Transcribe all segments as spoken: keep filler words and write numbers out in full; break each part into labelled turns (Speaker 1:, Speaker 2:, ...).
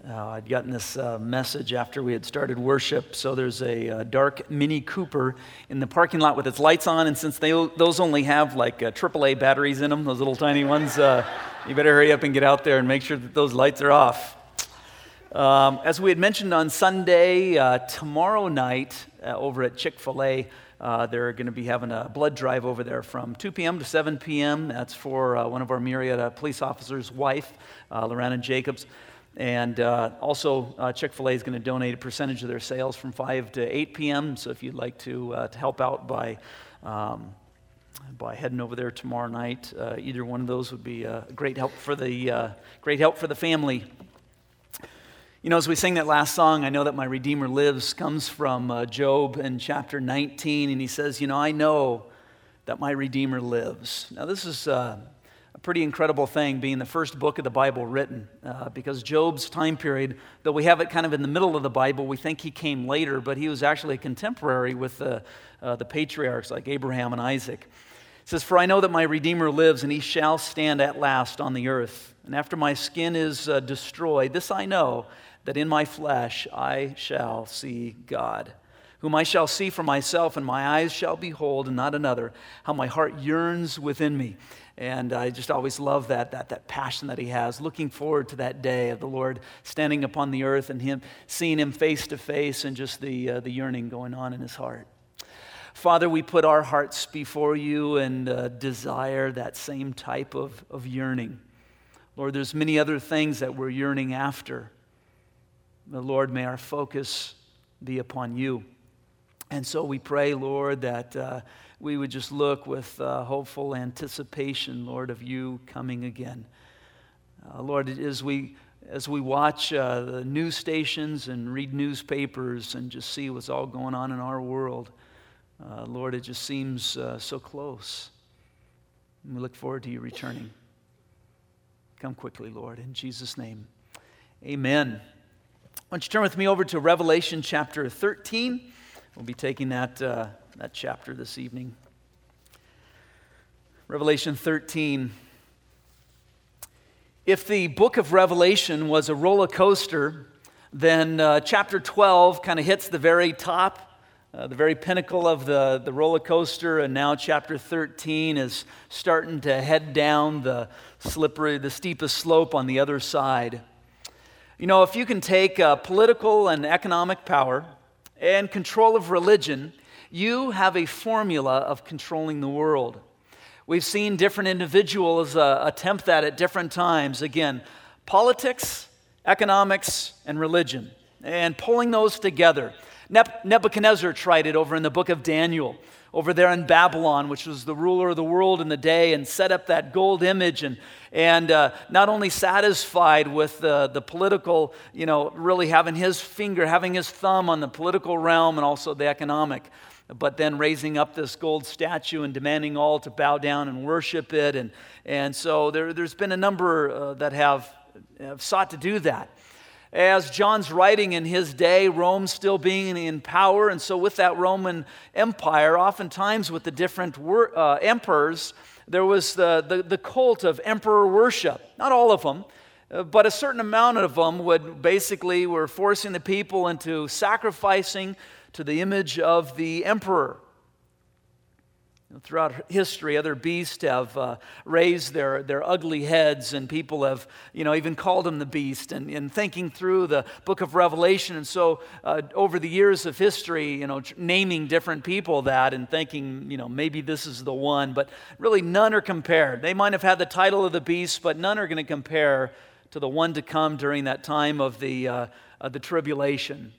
Speaker 1: Uh, I'd gotten this uh, message after we had started worship. So there's a uh, dark Mini Cooper in the parking lot with its lights on, and since they those only have like uh, triple A batteries in them, those little tiny ones, uh, you better hurry up and get out there and make sure that those lights are off. Um, as we had mentioned on Sunday, uh, tomorrow night uh, over at Chick-fil-A, uh, they're going to be having a blood drive over there from two p.m. to seven p.m. That's for uh, one of our Marietta police officers' wife, uh, Lorena Jacobs. And uh, also, uh, Chick-fil-A is going to donate a percentage of their sales from five to eight p.m. So if you'd like to uh, to help out by um, by heading over there tomorrow night, uh, either one of those would be a great help for the uh, great help for the family. You know, as we sing that last song, I know that my Redeemer lives, comes from uh, Job in chapter nineteen, and he says, you know, I know that my Redeemer lives. Now, this is uh, a pretty incredible thing, being the first book of the Bible written, uh, because Job's time period, though we have it kind of in the middle of the Bible, we think he came later, but he was actually a contemporary with the, uh, the patriarchs like Abraham and Isaac. It says, for I know that my Redeemer lives, and he shall stand at last on the earth. And after my skin is uh, destroyed, this I know, that in my flesh I shall see God, whom I shall see for myself, and my eyes shall behold, and not another, how my heart yearns within me. And I just always love that, that, that passion that he has, looking forward to that day of the Lord standing upon the earth and him seeing him face to face, and just the, uh, the yearning going on in his heart. Father, we put our hearts before you and uh, desire that same type of, of yearning. Lord, there's many other things that we're yearning after. The Lord, may our focus be upon you. And so we pray, Lord, that uh, we would just look with uh, hopeful anticipation, Lord, of you coming again. Uh, Lord, as we as we watch uh, the news stations and read newspapers and just see what's all going on in our world, uh, Lord, it just seems uh, so close. And we look forward to you returning. Come quickly, Lord, in Jesus' name. Amen. Why don't you turn with me over to Revelation chapter thirteen. We'll be taking that, uh, that chapter this evening. Revelation thirteen. If the book of Revelation was a roller coaster, then uh, chapter twelve kind of hits the very top, uh, the very pinnacle of the, the roller coaster, and now chapter thirteen is starting to head down the slippery, the steepest slope on the other side. You know, if you can take uh, political and economic power and control of religion, you have a formula of controlling the world. We've seen different individuals uh, attempt that at different times. Again, politics, economics, and religion, and pulling those together. Nebuchadnezzar tried it over in the book of Daniel, over there in Babylon, which was the ruler of the world in the day, and set up that gold image, and and uh, not only satisfied with the, the political, you know, really having his finger, having his thumb on the political realm and also the economic, but then raising up this gold statue and demanding all to bow down and worship it. And, and so there, there's been a number uh, that have, have sought to do that. As John's writing in his day, Rome still being in power, and so with that Roman Empire, oftentimes with the different wor- uh, emperors, there was the, the, the cult of emperor worship. Not all of them, uh, but a certain amount of them would basically were forcing the people into sacrificing to the image of the emperor. Throughout history, other beasts have uh, raised their, their ugly heads, and people have, you know, even called them the beast. And, and thinking through the book of Revelation, and so uh, over the years of history, you know, naming different people that and thinking, you know, maybe this is the one, but really none are compared. They might have had the title of the beast, but none are going to compare to the one to come during that time of the uh, of the tribulation.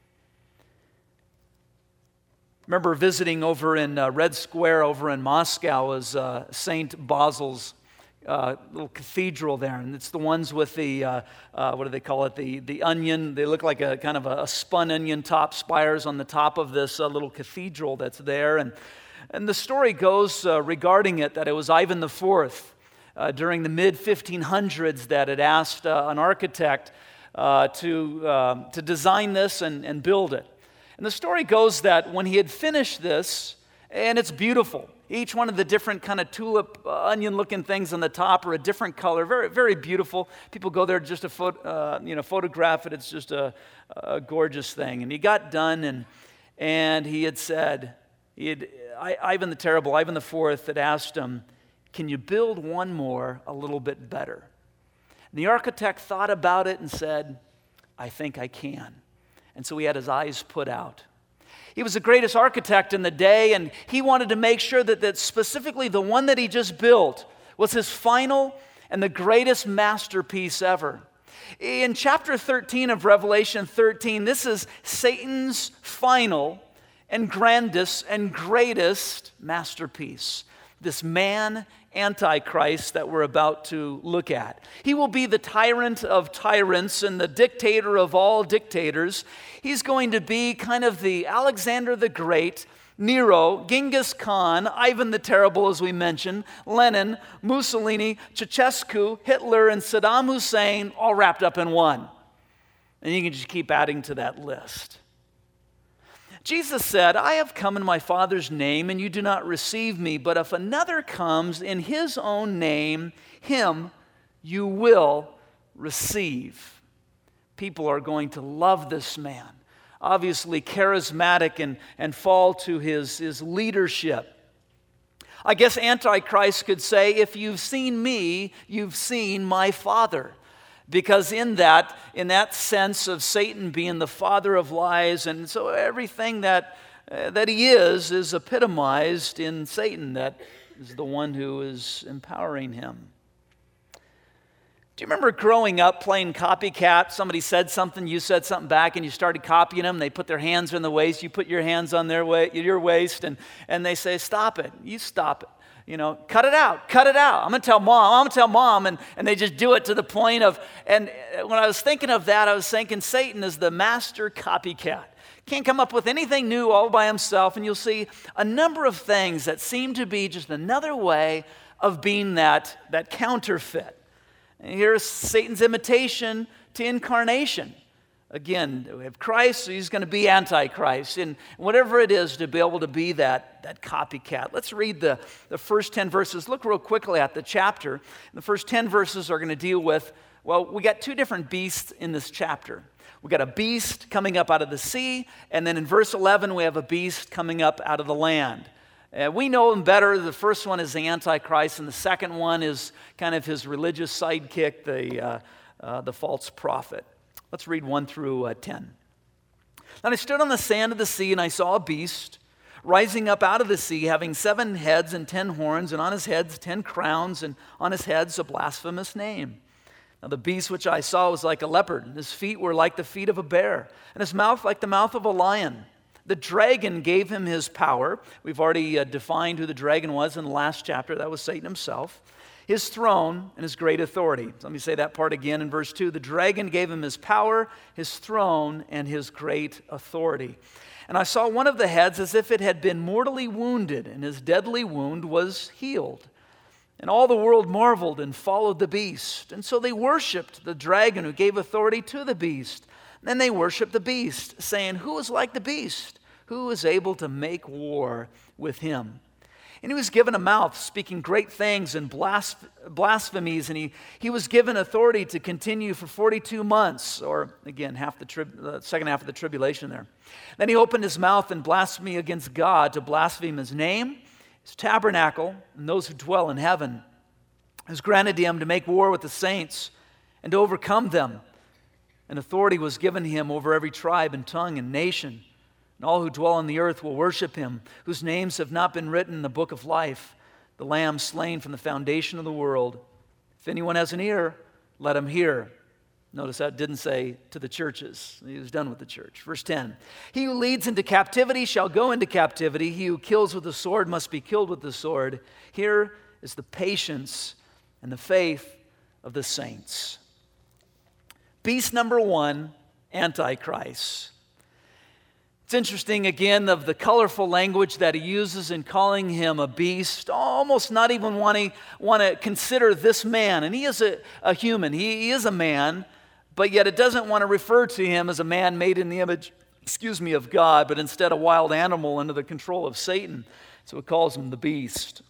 Speaker 1: Remember visiting over in uh, Red Square over in Moscow is uh, Saint Basil's uh, little cathedral there. And it's the ones with the, uh, uh, what do they call it, the, the onion. They look like a kind of a, a spun onion top spires on the top of this uh, little cathedral that's there. And, and the story goes uh, regarding it that it was Ivan the Fourth uh, during the mid fifteen hundreds that had asked uh, an architect uh, to, uh, to design this and, and build it. And the story goes that when he had finished this, and it's beautiful, Each one of the different kind of tulip, uh, onion-looking things on the top are a different color. Very, very beautiful. People go there just to pho- uh, you know, photograph it. It's just a, a gorgeous thing. And he got done, and and he had said, he had, I, Ivan the Terrible, Ivan the Fourth, had asked him, "Can you build one more a little bit better?" And the architect thought about it and said, "I think I can." And so he had his eyes put out. He was the greatest architect in the day, and he wanted to make sure that, that specifically the one that he just built was his final and the greatest masterpiece ever. In chapter thirteen of Revelation thirteen, this is Satan's final and grandest and greatest masterpiece. This man, Antichrist, that we're about to look at. He will be the tyrant of tyrants and the dictator of all dictators. He's going to be kind of the Alexander the Great, Nero, Genghis Khan, Ivan the Terrible, as we mentioned, Lenin, Mussolini, Ceausescu, Hitler, and Saddam Hussein, all wrapped up in one. And you can just keep adding to that list. Jesus said, "I have come in my Father's name, and you do not receive me. But if another comes in his own name, him you will receive." People are going to love this man. Obviously charismatic and, and fall to his, his leadership. I guess Antichrist could say, "If you've seen me, you've seen my Father." Because in that, in that sense of Satan being the father of lies, and so everything that, uh, that he is, is epitomized in Satan, that is the one who is empowering him. Do you remember growing up playing copycat? Somebody said something, you said something back, and you started copying them. They put their hands in the waist, you put your hands on their wa- your waist, and, and they say, "Stop it, you stop it. You know, cut it out, cut it out. I'm going to tell mom, I'm going to tell mom. And, and they just do it to the point of, and when I was thinking of that, I was thinking Satan is the master copycat. Can't come up with anything new all by himself. And you'll see a number of things that seem to be just another way of being that, that counterfeit. And here's Satan's imitation to incarnation. Again, we have Christ, so he's going to be Antichrist. And whatever it is to be able to be that, that copycat. Let's read the, the first ten verses. Look real quickly at the chapter. The first ten verses are going to deal with, well, we got two different beasts in this chapter. We got a beast coming up out of the sea, and then in verse eleven, we have a beast coming up out of the land. Uh, we know him better. The first one is the Antichrist, and the second one is kind of his religious sidekick, the, uh, uh, the false prophet. Let's read one through uh, ten. "Then I stood on the sand of the sea, and I saw a beast rising up out of the sea, having seven heads and ten horns, and on his heads ten crowns, and on his heads a blasphemous name. Now the beast which I saw was like a leopard, and his feet were like the feet of a bear, and his mouth like the mouth of a lion. The dragon gave him his power." We've already uh, defined who the dragon was in the last chapter. That was Satan himself. "His throne and his great authority." So let me say that part again in verse two. "The dragon gave him his power, his throne, and his great authority. And I saw one of the heads as if it had been mortally wounded, and his deadly wound was healed. And all the world marveled and followed the beast. And so they worshipped the dragon who gave authority to the beast. Then they worshiped the beast, saying, 'Who is like the beast? Who is able to make war with him?' And he was given a mouth, speaking great things and blasph- blasphemies, and he, he was given authority to continue for forty-two months, or again, half the, tri- the second half of the tribulation there. Then he opened his mouth in blasphemy against God, to blaspheme his name, his tabernacle, and those who dwell in heaven. It was granted to him to make war with the saints and to overcome them. And authority was given him over every tribe and tongue and nation. And all who dwell on the earth will worship him, whose names have not been written in the book of life, the Lamb slain from the foundation of the world. If anyone has an ear, let him hear." Notice that didn't say to the churches. He was done with the church. Verse ten. "He who leads into captivity shall go into captivity. He who kills with the sword must be killed with the sword. Here is the patience and the faith of the saints." Beast number one, Antichrist. It's interesting, again, of the colorful language that he uses in calling him a beast, almost not even wanting want to consider this man. And he is a, a human. He, he is a man, but yet it doesn't want to refer to him as a man made in the image, excuse me, of God, but instead a wild animal under the control of Satan. So it calls him the beast.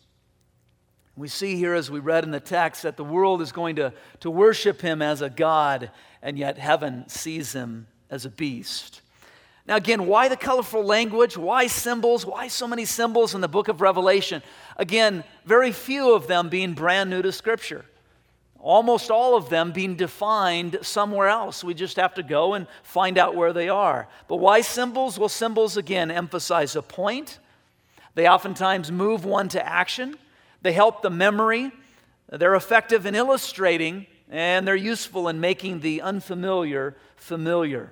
Speaker 1: We see here, as we read in the text, that the world is going to, to worship him as a god, and yet heaven sees him as a beast. Now again, why the colorful language? Why symbols? Why so many symbols in the book of Revelation? Again, very few of them being brand new to Scripture. Almost all of them being defined somewhere else. We just have to go and find out where they are. But why symbols? Well, symbols, again, emphasize a point. They oftentimes move one to action. They help the memory. They're effective in illustrating, and they're useful in making the unfamiliar familiar.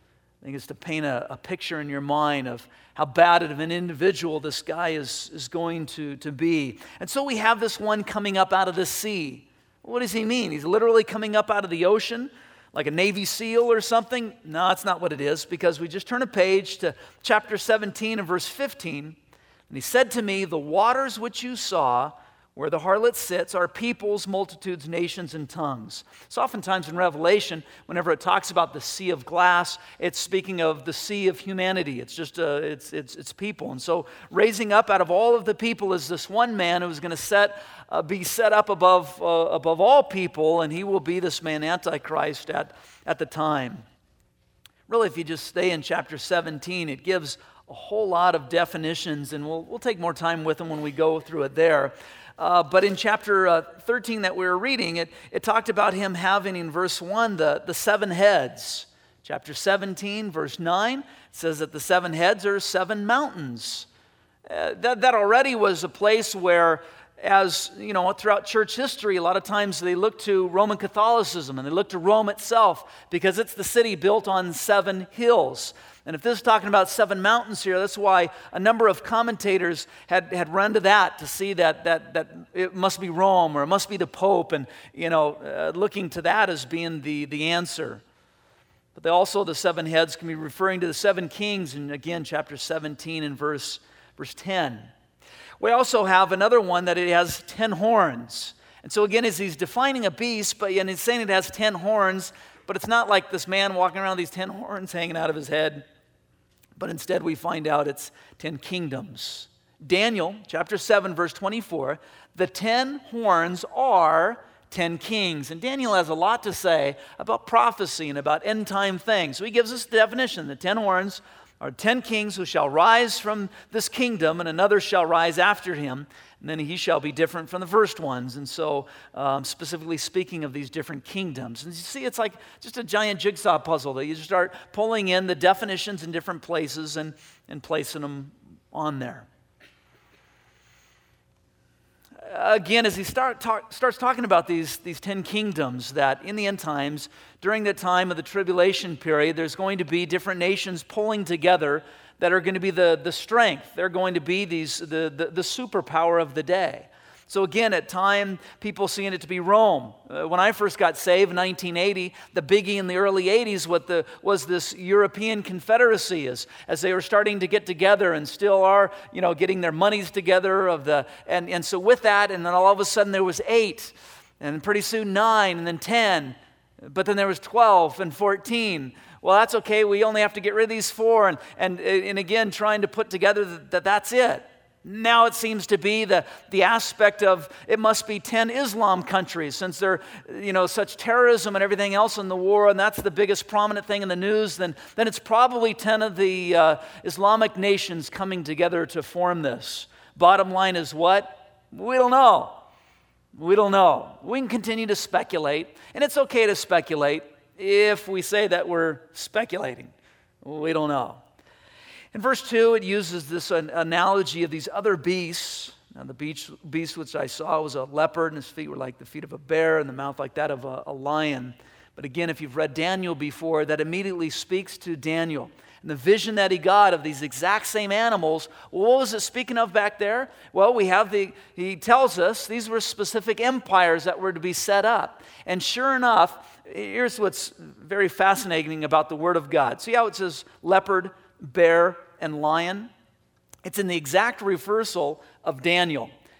Speaker 1: I think it's to paint a, a picture in your mind of how bad of an individual this guy is, is going to, to be. And so we have this one coming up out of the sea. What does he mean? He's literally coming up out of the ocean like a Navy SEAL or something? No, that's not what it is, because we just turn a page to chapter seventeen and verse fifteen. And he said to me, the waters which you saw, where the harlot sits, are peoples, multitudes, nations, and tongues. So oftentimes in Revelation, whenever it talks about the sea of glass, it's speaking of the sea of humanity. It's just uh, it's it's it's people. And so raising up out of all of the people is this one man who is going to set uh, be set up above uh, above all people, and he will be this man Antichrist at at the time. Really, if you just stay in chapter seventeen, it gives a whole lot of definitions, and we'll we'll take more time with them when we go through it there. Uh, but in chapter uh, thirteen that we were reading, it, it talked about him having in verse one the, the seven heads. Chapter seventeen, verse nine, says that the seven heads are seven mountains. Uh, that, that already was a place where, as you know, throughout church history, a lot of times they look to Roman Catholicism and they look to Rome itself because it's the city built on seven hills. And if this is talking about seven mountains here, that's why a number of commentators had, had run to that to see that, that, that it must be Rome or it must be the Pope, and you know, uh, looking to that as being the, the answer. But they also, the seven heads can be referring to the seven kings, and again, chapter seventeen and verse, verse ten. We also have another one that it has ten horns. And so again, as he's defining a beast, but and he's saying it has ten horns, but it's not like this man walking around with these ten horns hanging out of his head. But instead we find out it's ten kingdoms. Daniel chapter seven verse twenty-four, the ten horns are ten kings. And Daniel has a lot to say about prophecy and about end time things. So he gives us the definition. The ten horns are ten kings who shall rise from this kingdom, and another shall rise after him, and then he shall be different from the first ones. And so um, specifically speaking of these different kingdoms. And you see, it's like just a giant jigsaw puzzle that you just start pulling in the definitions in different places and, and placing them on there. Again, as he start talk, starts talking about these, these ten kingdoms, that in the end times, during the time of the tribulation period, there's going to be different nations pulling together that are going to be the, the strength. They're going to be these the, the, the superpower of the day. So again, at time, people seeing it to be Rome. Uh, when I first got saved in nineteen eighty, the biggie in the early eighties what the, was this European Confederacy, as, as they were starting to get together and still are, you know, getting their monies together. of the and, and so with that, and then all of a sudden there was eight, and pretty soon nine, and then ten, but then there was twelve and fourteen. Well, that's okay. We only have to get rid of these four, and and, and again, trying to put together that, that that's it. Now it seems to be the, the aspect of it must be ten Islam countries, since they're, you know, such terrorism and everything else in the war, and that's the biggest prominent thing in the news, then, then it's probably ten of the uh, Islamic nations coming together to form this. Bottom line is what? We don't know. We don't know. We can continue to speculate, and it's okay to speculate if we say that we're speculating. We don't know. In verse two, it uses this analogy of these other beasts. Now, the beast, beast which I saw was a leopard, and his feet were like the feet of a bear, and the mouth like that of a, a lion. But again, if you've read Daniel before, that immediately speaks to Daniel. And the vision that he got of these exact same animals, well, what was it speaking of back there? Well, we have the, he tells us these were specific empires that were to be set up. And sure enough, here's what's very fascinating about the Word of God. See how it says leopard, bear, and lion? It's in the exact reversal of Daniel.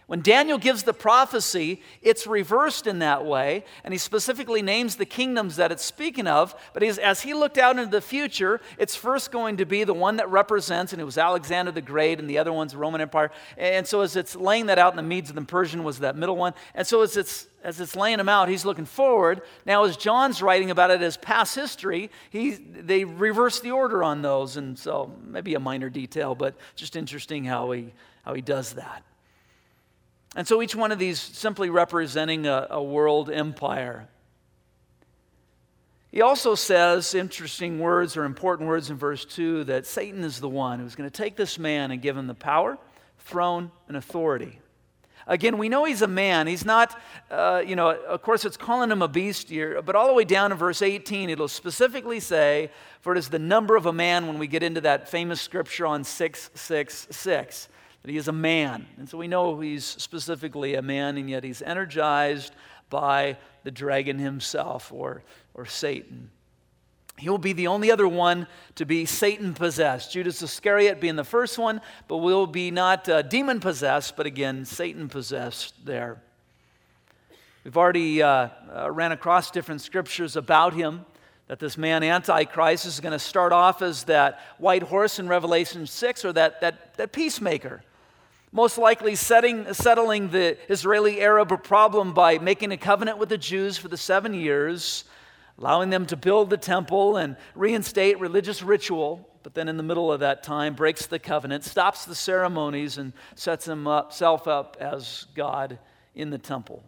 Speaker 1: When Daniel gives the prophecy, it's reversed in that way, and he specifically names the kingdoms that it's speaking of, but he's, as he looked out into the future, it's first going to be the one that represents, and it was Alexander the Great, and the other one's the Roman Empire, and so as it's laying that out, and the Medes and the Persian was that middle one, and so as it's as it's laying them out, he's looking forward. Now, as John's writing about it as past history, he they reverse the order on those, and so maybe a minor detail, but just interesting how he how he does that. And so each one of these simply representing a, a world empire. He also says interesting words or important words in verse two that Satan is the one who's going to take this man and give him the power, throne, and authority. Again, we know he's a man. He's not, uh, you know, of course it's calling him a beast here, but all the way down in verse eighteen, it'll specifically say, for it is the number of a man when we get into that famous scripture on six six six. That he is a man. And so we know he's specifically a man, and yet he's energized by the dragon himself, or, or Satan. He will be the only other one to be Satan-possessed. Judas Iscariot being the first one, but will be not uh, demon-possessed, but again, Satan-possessed there. We've already uh, uh, ran across different scriptures about him, that this man, Antichrist, is going to start off as that white horse in Revelation six, or that, that, that peacemaker. Most likely setting, settling the Israeli-Arab problem by making a covenant with the Jews for the seven years, allowing them to build the temple and reinstate religious ritual, but then in the middle of that time breaks the covenant, stops the ceremonies, and sets himself up as God in the temple.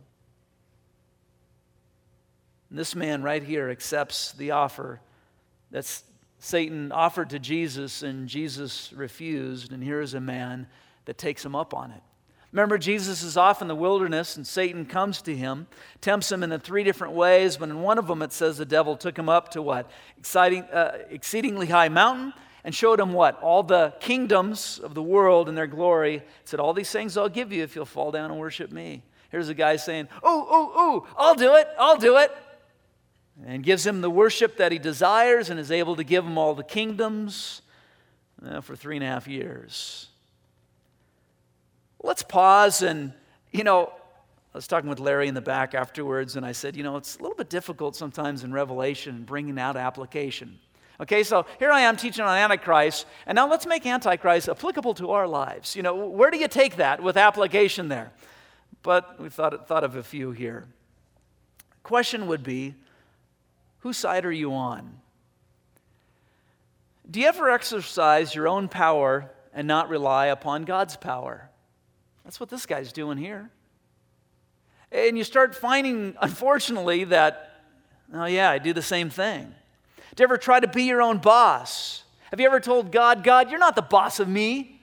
Speaker 1: And this man right here accepts the offer that Satan offered to Jesus, and Jesus refused, and here is a man that takes him up on it. Remember, Jesus is off in the wilderness, and Satan comes to him, tempts him in the three different ways, but in one of them it says the devil took him up to what? Exciting, uh, exceedingly high mountain, and showed him what? All the kingdoms of the world and their glory. Said, all these things I'll give you if you'll fall down and worship me. Here's a guy saying, oh, oh, oh, I'll do it, I'll do it. And gives him the worship that he desires, and is able to give him all the kingdoms uh, for three and a half years. Let's pause and, you know, I was talking with Larry in the back afterwards, and I said, you know, it's a little bit difficult sometimes in Revelation bringing out application. Okay, so here I am teaching on Antichrist, and now let's make Antichrist applicable to our lives. You know, where do you take that with application there? But we thought, thought of a few here. Question would be, whose side are you on? Do you ever exercise your own power and not rely upon God's power? That's what this guy's doing here. And you start finding, unfortunately, that, oh yeah, I do the same thing. Do you ever try to be your own boss? Have you ever told God, God, you're not the boss of me?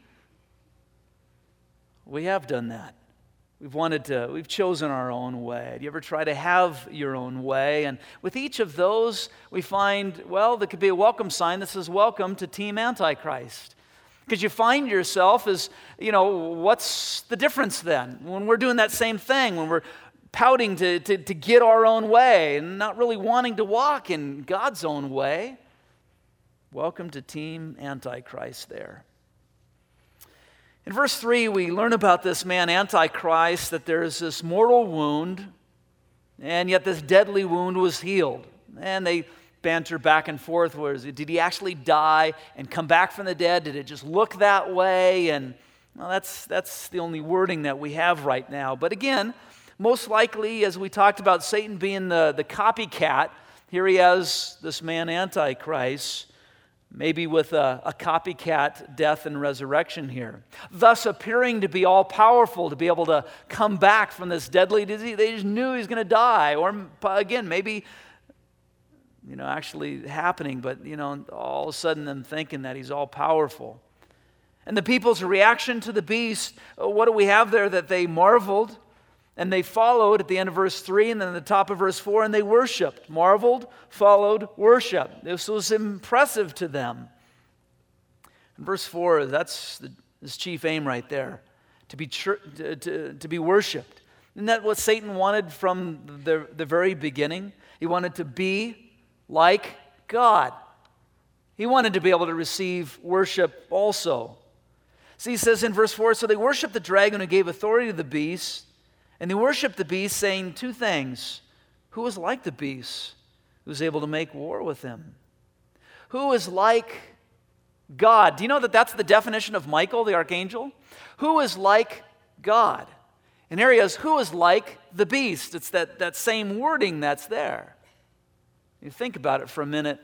Speaker 1: We have done that. We've wanted to, we've chosen our own way. Do you ever try to have your own way? And with each of those, we find, well, there could be a welcome sign that says, welcome to Team Antichrist. Because you find yourself as, you know, what's the difference then? When we're doing that same thing, when we're pouting to, to, to get our own way and not really wanting to walk in God's own way. Welcome to Team Antichrist there. In verse three, we learn about this man, Antichrist, that there's this mortal wound, and yet this deadly wound was healed. And they banter back and forth. Was it, did he actually die and come back from the dead? Did it just look that way? And well, that's that's the only wording that we have right now. But again, most likely, as we talked about Satan being the, the copycat, here he has this man Antichrist, maybe with a, a copycat death and resurrection here. Thus appearing to be all-powerful, to be able to come back from this deadly disease. They just knew he was going to die. Or again, maybe you know, actually happening, but, you know, all of a sudden them thinking that he's all-powerful. And the people's reaction to the beast, what do we have there? That they marveled, and they followed at the end of verse three, and then at the top of verse four, and they worshiped. Marveled, followed, worshiped. This was impressive to them. In verse four, that's the, his chief aim right there, to be, to, to, to be worshiped. Isn't that what Satan wanted from the, the very beginning? He wanted to be like God. He wanted to be able to receive worship also. See, he says in verse four, so they worshiped the dragon who gave authority to the beast, and they worshiped the beast, saying two things. Who is like the beast, who is able to make war with him? Who is like God? Do you know that that's the definition of Michael, the archangel? Who is like God? And here he is, who is like the beast? It's that, that same wording that's there. You think about it for a minute.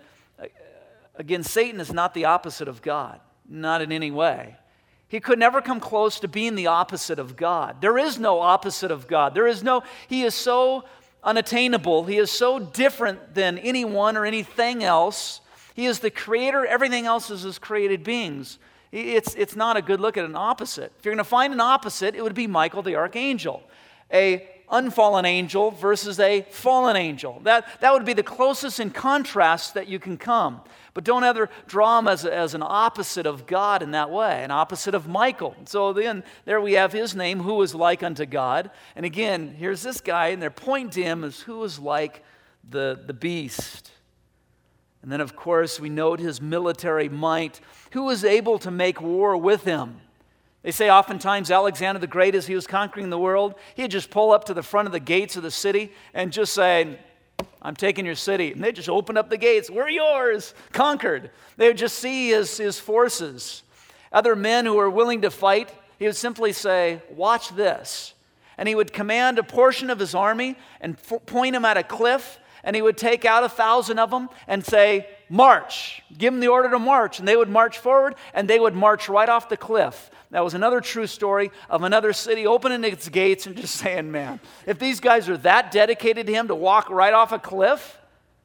Speaker 1: Again, Satan is not the opposite of God, not in any way. He could never come close to being the opposite of God. There is no opposite of God. There is no, he is so unattainable. He is so different than anyone or anything else. He is the creator. Everything else is his created beings. It's, it's not a good look at an opposite. If you're going to find an opposite, it would be Michael the archangel. A unfallen angel versus a fallen angel. That, that would be the closest in contrast that you can come. But don't ever draw him as, a, as an opposite of God in that way, an opposite of Michael. So then there we have his name, who is like unto God. And again, here's this guy, and they're pointing to him as who is like the, the beast. And then, of course, we note his military might. Who is able to make war with him? They say oftentimes Alexander the Great, as he was conquering the world, he'd just pull up to the front of the gates of the city and just say, I'm taking your city. And they just open up the gates. We're yours. Conquered. They would just see his, his forces. Other men who were willing to fight, he would simply say, watch this. And he would command a portion of his army and f- point them at a cliff. And he would take out a thousand of them and say, march. Give them the order to march. And they would march forward, and they would march right off the cliff. That was another true story of another city opening its gates and just saying, man, if these guys are that dedicated to him to walk right off a cliff,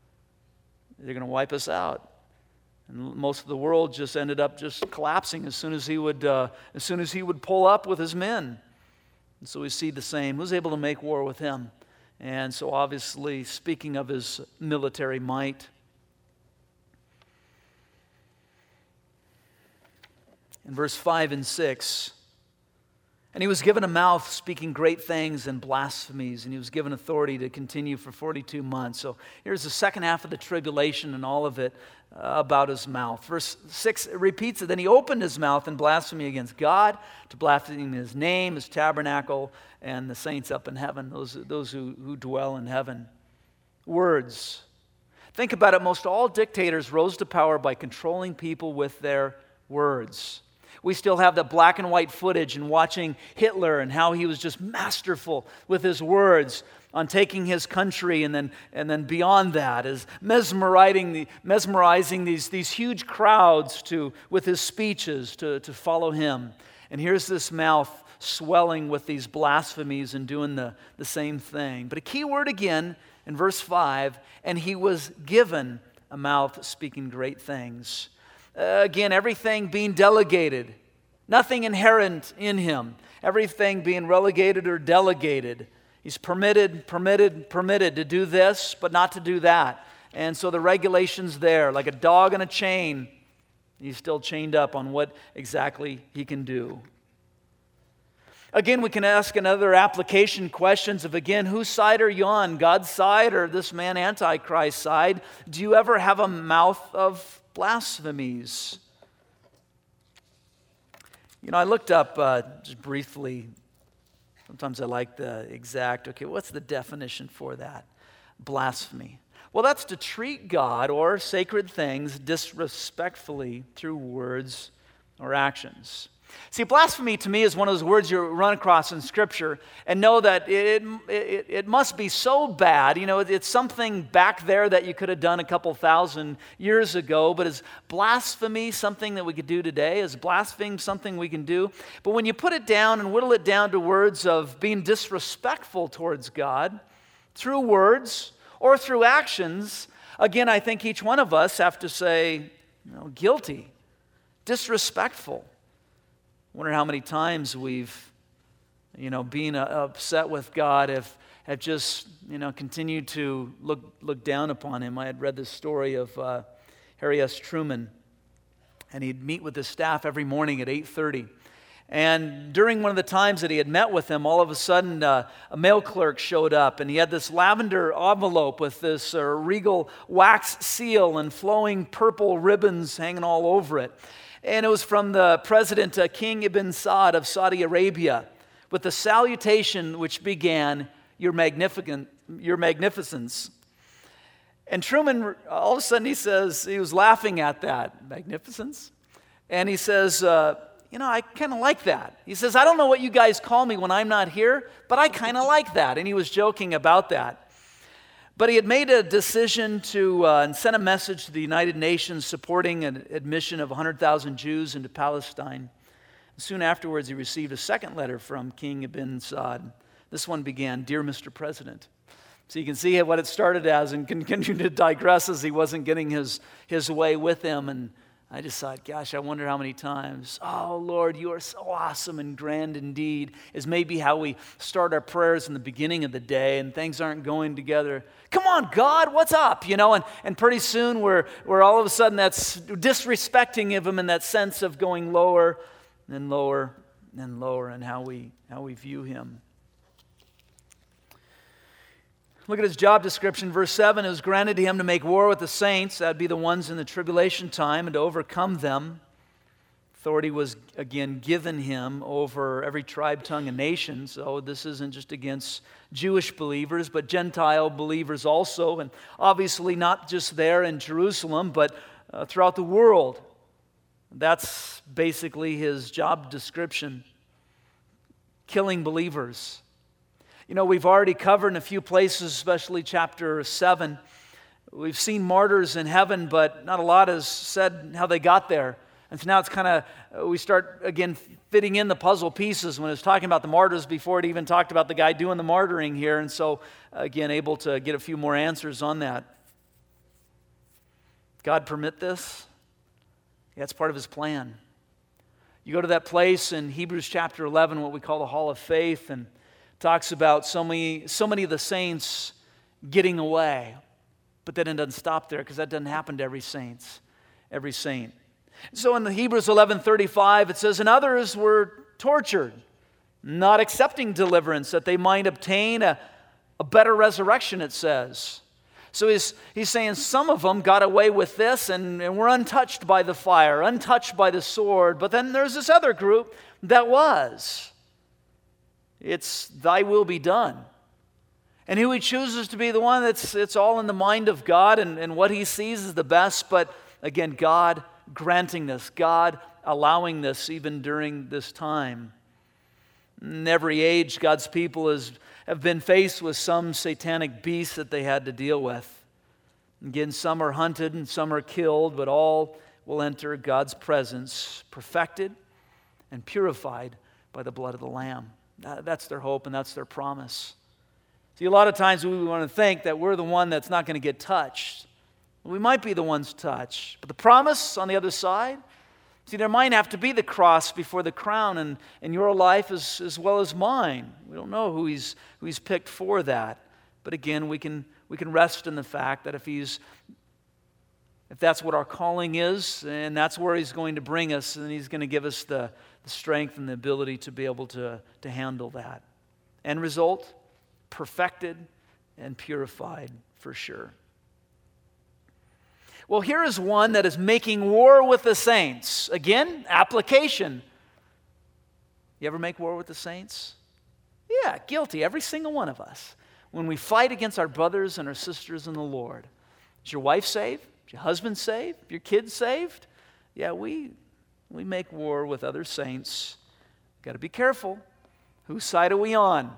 Speaker 1: they're going to wipe us out. And most of the world just ended up just collapsing as soon as he would, uh, as soon as he would pull up with his men. And so we see the same. Who's able to make war with him? And so obviously, speaking of his military might, in verse five and six, and he was given a mouth speaking great things and blasphemies, and he was given authority to continue for forty-two months. So here's the second half of the tribulation and all of it uh, about his mouth. Verse six repeats it. Then he opened his mouth in blasphemy against God, to blaspheme his name, his tabernacle, and the saints up in heaven, those, those who, who dwell in heaven. Words. Think about it. Most all dictators rose to power by controlling people with their words. We still have the black and white footage and watching Hitler and how he was just masterful with his words on taking his country, and then and then beyond that is mesmerizing the mesmerizing these these huge crowds to with his speeches to, to follow him. And here's this mouth swelling with these blasphemies and doing the, the same thing. But a key word again in verse five, and he was given a mouth speaking great things. Uh, again, everything being delegated, nothing inherent in him, everything being relegated or delegated. He's permitted, permitted, permitted to do this, but not to do that. And so the regulation's there, like a dog in a chain. He's still chained up on what exactly he can do. Again, we can ask another application questions of, again, whose side are you on? God's side or this man Antichrist's side? Do you ever have a mouth of blasphemies? You know, I looked up uh, just briefly. Sometimes I like the exact, okay, what's the definition for that? Blasphemy. Well, that's to treat God or sacred things disrespectfully through words or actions. See, blasphemy to me is one of those words you run across in Scripture and know that it, it, it must be so bad. You know, it's something back there that you could have done a couple thousand years ago, but is blasphemy something that we could do today? Is blasphemy something we can do? But when you put it down and whittle it down to words of being disrespectful towards God through words or through actions, again, I think each one of us have to say, you know, guilty, disrespectful. I wonder how many times we've, you know, being uh, upset with God have, have just, you know, continued to look look down upon him. I had read this story of uh, Harry S. Truman, and he'd meet with his staff every morning at eight thirty. And during one of the times that he had met with them, all of a sudden uh, a mail clerk showed up, and he had this lavender envelope with this uh, regal wax seal and flowing purple ribbons hanging all over it. And it was from the president, uh, King Ibn Saud of Saudi Arabia, with the salutation which began, your magnificent, your magnificence. And Truman, all of a sudden he says, he was laughing at that, magnificence. And he says, uh, you know, I kind of like that. He says, I don't know what you guys call me when I'm not here, but I kind of like that. And he was joking about that. But he had made a decision to uh, and sent a message to the United Nations supporting an admission of one hundred thousand Jews into Palestine. Soon afterwards, he received a second letter from King Ibn Saud. This one began, Dear Mister President. So you can see what it started as and continued to digress as he wasn't getting his, his way with him. And I just thought, gosh, I wonder how many times, oh, Lord, you are so awesome and grand indeed, is maybe how we start our prayers in the beginning of the day and things aren't going together. Come on, God, what's up? You know, and, and pretty soon we're, we're all of a sudden that's disrespecting of him in that sense of going lower and lower and lower in how we, how we view him. Look at his job description, verse seven. It was granted to him to make war with the saints, that'd be the ones in the tribulation time, and to overcome them. Authority was again given him over every tribe, tongue, and nation. So this isn't just against Jewish believers, but Gentile believers also, and obviously not just there in Jerusalem, but uh, throughout the world. That's basically his job description. Killing believers. You know, we've already covered in a few places, especially chapter seven. We've seen martyrs in heaven, but not a lot is said how they got there. And so now it's kind of, we start again fitting in the puzzle pieces when it's talking about the martyrs before it even talked about the guy doing the martyring here. And so, again, able to get a few more answers on that. God permit this? Yeah, it's part of his plan. You go to that place in Hebrews chapter eleven, what we call the Hall of Faith, and talks about so many, so many of the saints getting away. But then it doesn't stop there because that doesn't happen to every saints, every saint. So in the Hebrews eleven thirty-five, it says, and others were tortured, not accepting deliverance, that they might obtain a, a better resurrection, it says. So he's, he's saying some of them got away with this and, and were untouched by the fire, untouched by the sword. But then there's this other group that was. It's thy will be done. And who he chooses to be the one that's it's all in the mind of God and, and what he sees is the best. But again, God granting this, God allowing this even during this time. In every age, God's people has, have been faced with some satanic beast that they had to deal with. Again, some are hunted and some are killed, but all will enter God's presence perfected and purified by the blood of the Lamb. That's their hope and that's their promise. See, a lot of times we want to think that we're the one that's not going to get touched. We might be the ones touched. But the promise on the other side, see, there might have to be the cross before the crown in, in your life as, as well as mine. We don't know who he's, who he's picked for that. But again, we can, we can rest in the fact that if he's if that's what our calling is, and that's where he's going to bring us, then he's going to give us the, the strength and the ability to be able to, to handle that. End result, perfected and purified for sure. Well, here is one that is making war with the saints. Again, application. You ever make war with the saints? Yeah, guilty, every single one of us. When we fight against our brothers and our sisters in the Lord. Is your wife saved? Is your husband saved? Your kids saved? Yeah, we, we make war with other saints. Got to be careful. Whose side are we on?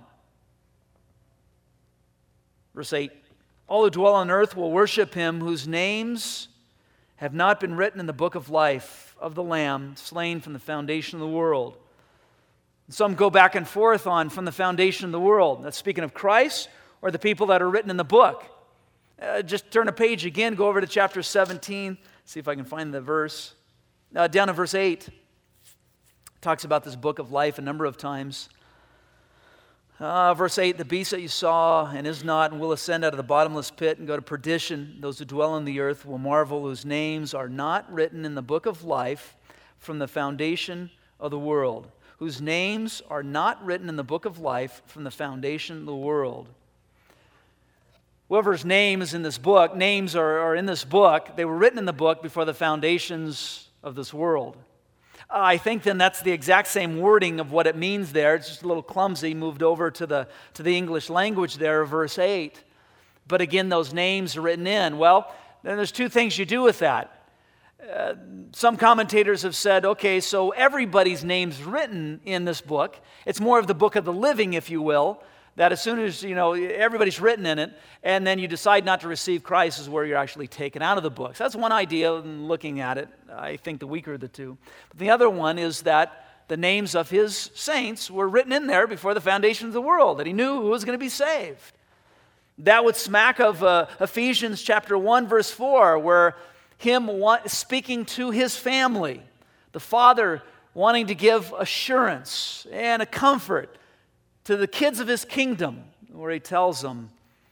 Speaker 1: Verse eight. All who dwell on earth will worship him whose names have not been written in the book of life of the Lamb slain from the foundation of the world. Some go back and forth on from the foundation of the world. That's speaking of Christ or the people that are written in the book. Uh, just turn a page again, go over to chapter seventeen. See if I can find the verse. Uh, down in verse eight, it talks about this book of life a number of times. Uh, verse eight, the beast that you saw and is not and will ascend out of the bottomless pit and go to perdition. Those who dwell on the earth will marvel, whose names are not written in the book of life from the foundation of the world. Whose names are not written in the book of life from the foundation of the world. Whoever's name is in this book, names are, are in this book, they were written in the book before the foundations of this world. I think then that's the exact same wording of what it means there. It's just a little clumsy, moved over to the, to the English language there, verse eight. But again, those names are written in. Well, then there's two things you do with that. Uh, some commentators have said, okay, so everybody's name's written in this book. It's more of the book of the living, if you will, that as soon as, you know, everybody's written in it, and then you decide not to receive Christ is where you're actually taken out of the book. So that's one idea in looking at it. I think the weaker of the two. But the other one is that the names of his saints were written in there before the foundation of the world, that he knew who was going to be saved. That would smack of uh, Ephesians chapter one, verse four, where him want, speaking to his family, the Father wanting to give assurance and a comfort to the kids of his kingdom, where he tells them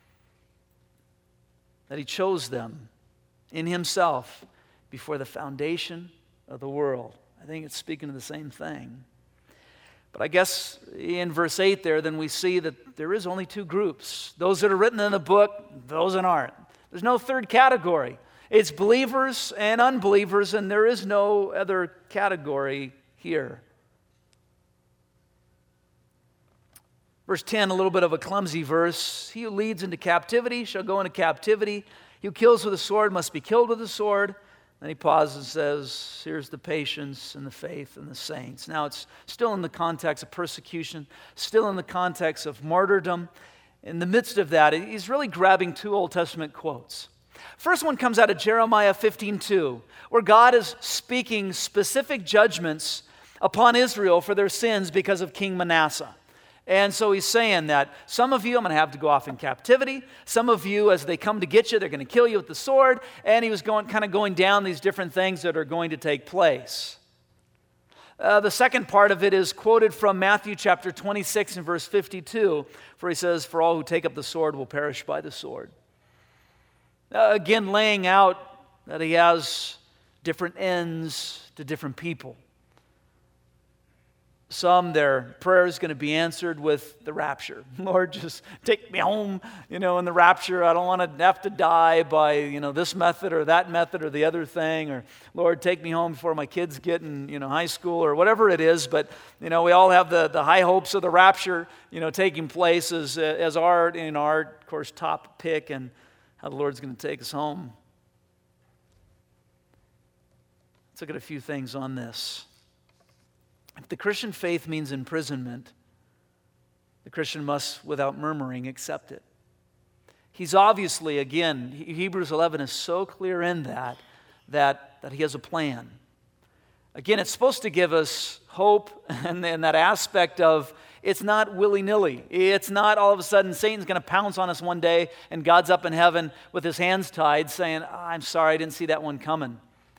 Speaker 1: that he chose them in himself before the foundation of the world. I think it's speaking of the same thing. But I guess in verse eight there, then we see that there is only two groups. Those that are written in the book, those that aren't. There's no third category. It's believers and unbelievers, and there is no other category here. Verse ten, a little bit of a clumsy verse. He who leads into captivity shall go into captivity. He who kills with a sword must be killed with a sword. Then he pauses and says, here's the patience and the faith and the saints. Now it's still in the context of persecution, still in the context of martyrdom. In the midst of that, he's really grabbing two Old Testament quotes. First one comes out of Jeremiah fifteen two, where God is speaking specific judgments upon Israel for their sins because of King Manasseh. And so he's saying that some of you I'm going to have to go off in captivity. Some of you, as they come to get you, they're going to kill you with the sword. And he was going, kind of going down these different things that are going to take place. Uh, the second part of it is quoted from Matthew chapter twenty-six and verse fifty-two, where he says, for all who take up the sword will perish by the sword. Uh, again, laying out that he has different ends to different people. Some, their prayer is going to be answered with the rapture. Lord, just take me home, you know, in the rapture. I don't want to have to die by, you know, this method or that method or the other thing. Or, Lord, take me home before my kids get in, you know, high school or whatever it is. But, you know, we all have the, the high hopes of the rapture, you know, taking place as, as our, in our, of course, top pick and how the Lord's going to take us home. Let's look at a few things on this. If the Christian faith means imprisonment, the Christian must, without murmuring, accept it. He's obviously, again, Hebrews eleven is so clear in that, that, that he has a plan. Again, it's supposed to give us hope and, and that aspect of it's not willy-nilly. It's not all of a sudden Satan's going to pounce on us one day and God's up in heaven with his hands tied saying, oh, I'm sorry, I didn't see that one coming.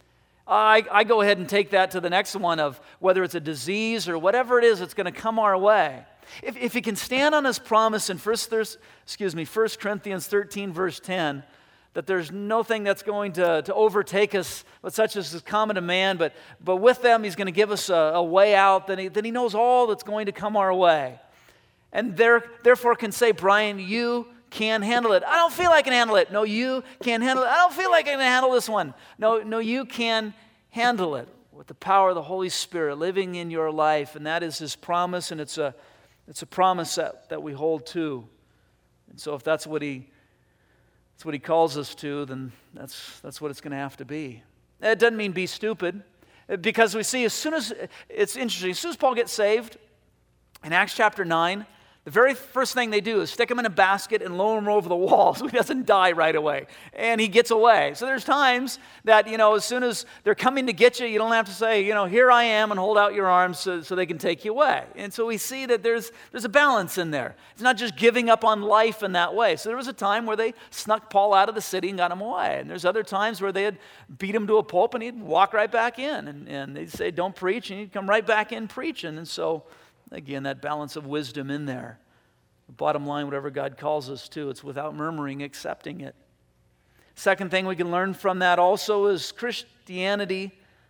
Speaker 1: I, I go ahead and take that to the next one of whether it's a disease or whatever it is that's going to come our way. If, if he can stand on his promise in First, excuse me, First Corinthians thirteen, verse ten, that there's nothing that's going to, to overtake us, but such as is common to man, but, but with them he's going to give us a, a way out, then he, then he knows all that's going to come our way. And there, therefore can say, Brian, you can handle it. I don't feel I can handle it. No, you can handle it. I don't feel like I can handle this one. No, no, you can handle it with the power of the Holy Spirit living in your life. And that is his promise, and it's a it's a promise that, that we hold to. And so if that's what he that's what he calls us to, then that's that's what it's going to have to be. It doesn't mean be stupid, because we see as soon as, it's interesting, as soon as Paul gets saved, in Acts chapter nine, the very first thing they do is stick him in a basket and lower him over the wall so he doesn't die right away. And he gets away. So there's times that, you know, as soon as they're coming to get you, you don't have to say, you know, here I am, and hold out your arms so, so they can take you away. And so we see that there's there's a balance in there. It's not just giving up on life in that way. So there was a time where they snuck Paul out of the city and got him away. And there's other times where they'd beat him to a pulp and he'd walk right back in. And, and they'd say, don't preach, and he'd come right back in preaching. And so again, that balance of wisdom in there. Bottom line, whatever God calls us to, it's without murmuring, accepting it. Second thing we can learn from that also is Christianity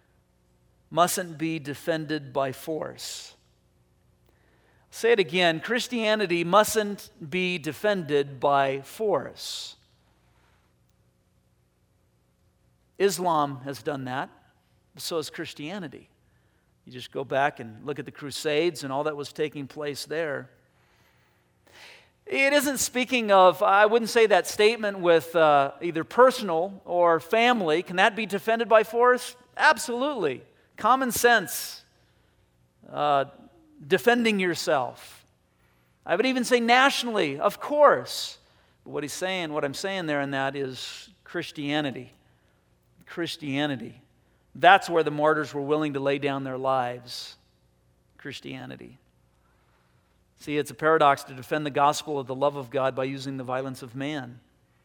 Speaker 1: mustn't be defended by force. I'll say it again, Christianity mustn't be defended by force. Islam has done that, but so has Christianity. You just go back and look at the Crusades and all that was taking place there. It isn't speaking of, I wouldn't say that statement with uh, either personal or family. Can that be defended by force? Absolutely. Common sense. Uh, defending yourself. I would even say nationally, of course. But what he's saying, what I'm saying there in that is Christianity. Christianity. That's where the martyrs were willing to lay down their lives. Christianity. See, it's a paradox to defend the gospel of the love of God by using the violence of man.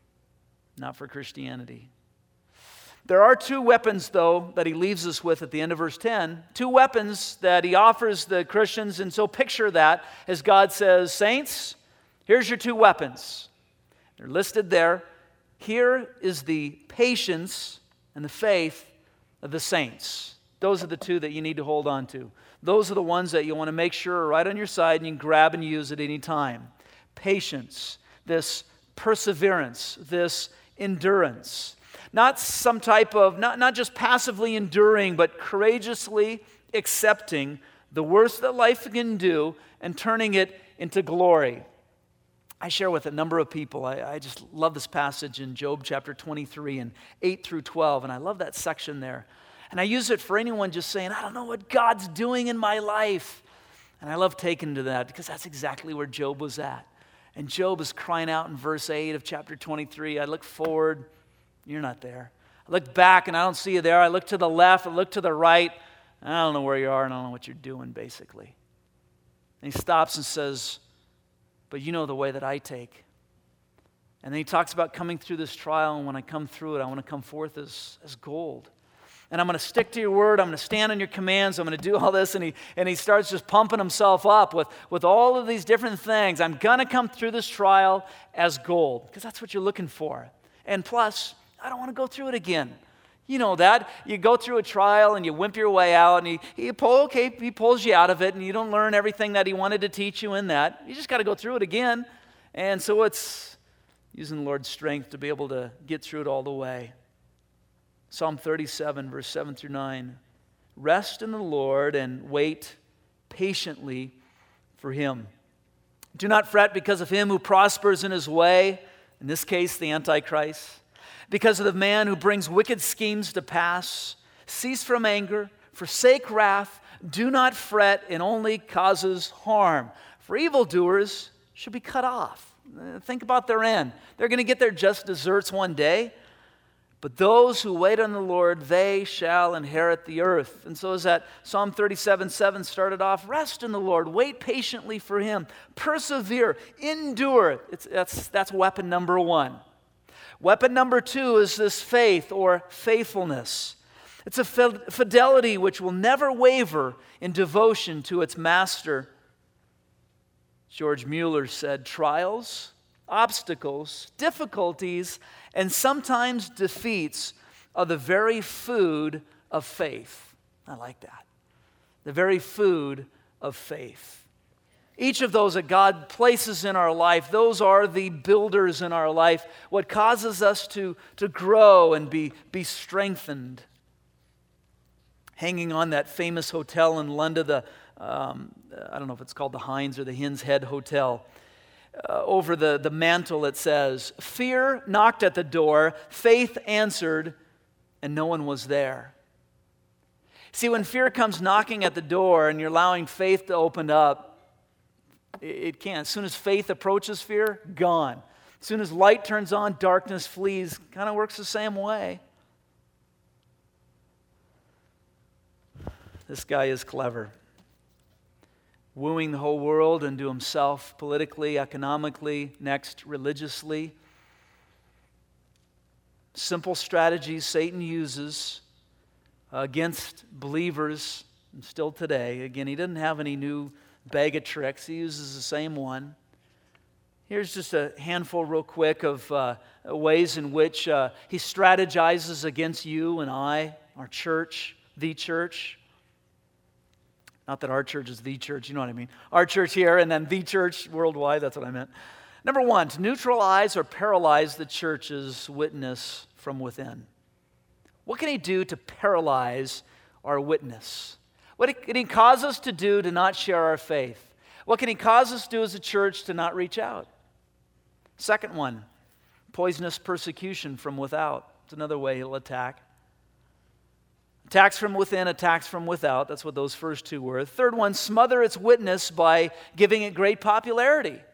Speaker 1: Not for Christianity. There are two weapons, though, that he leaves us with at the end of verse ten. Two weapons that he offers the Christians, and so picture that as God says, saints, here's your two weapons. They're listed there. Here is the patience and the faith of the saints. Those are the two that you need to hold on to. Those are the ones that you want to make sure are right on your side and you can grab and use at any time. Patience, this perseverance, this endurance. Not some type of, not, not just passively enduring, but courageously accepting the worst that life can do and turning it into glory. I share with a number of people, I, I just love this passage in Job chapter twenty-three and eight through twelve, and I love that section there. And I use it for anyone just saying, I don't know what God's doing in my life. And I love taking to that because that's exactly where Job was at. And Job is crying out in verse eight of chapter twenty-three, I look forward, you're not there. I look back and I don't see you there. I look to the left, I look to the right. I don't know where you are and I don't know what you're doing, basically. And he stops and says, but you know the way that I take. And then he talks about coming through this trial, and when I come through it, I want to come forth as, as gold. And I'm going to stick to your word. I'm going to stand on your commands. I'm going to do all this. And he, and he starts just pumping himself up with, with all of these different things. I'm going to come through this trial as gold, because that's what you're looking for. And plus, I don't want to go through it again. You know that. You go through a trial and you wimp your way out, and he, he, pull, okay, he pulls you out of it, and you don't learn everything that he wanted to teach you in that. You just got to go through it again. And so it's using the Lord's strength to be able to get through it all the way. Psalm thirty-seven, verse seven through nine. Rest in the Lord and wait patiently for him. Do not fret because of him who prospers in his way, in this case, the Antichrist. Because of the man who brings wicked schemes to pass. Cease from anger, forsake wrath, do not fret, it only causes harm. For evildoers should be cut off. Think about their end. They're going to get their just deserts one day. But those who wait on the Lord, they shall inherit the earth. And so as that Psalm thirty-seven seven started off, rest in the Lord, wait patiently for him, persevere, endure. It's, that's, that's weapon number one. Weapon number two is this faith or faithfulness. It's a fidelity which will never waver in devotion to its master. George Mueller said, trials, obstacles, difficulties, and sometimes defeats are the very food of faith. I like that. The very food of faith. Each of those that God places in our life, those are the builders in our life, what causes us to, to grow and be, be strengthened. Hanging on that famous hotel in London, the, um, I don't know if it's called the Heinz or the Hin's Head Hotel, uh, over the, the mantle it says, fear knocked at the door, faith answered, and no one was there. See, when fear comes knocking at the door and you're allowing faith to open up, it can't. As soon as faith approaches fear, gone. As soon as light turns on, darkness flees. Kind of works the same way. This guy is clever. Wooing the whole world into himself politically, economically, next religiously. Simple strategies Satan uses against believers, and still today. Again, he didn't have any new bag of tricks. He uses the same one. Here's just a handful real quick of uh, ways in which uh, he strategizes against you and I, our church, the church. Not that our church is the church, you know what I mean. Our church here and then the church worldwide, that's what I meant. Number one, to neutralize or paralyze the church's witness from within. What can he do to paralyze our witness? What can he cause us to do to not share our faith? What can he cause us to do as a church to not reach out? Second one, poisonous persecution from without. It's another way he'll attack. Attacks from within, attacks from without. That's what those first two were. Third one, smother its witness by giving it great popularity. I've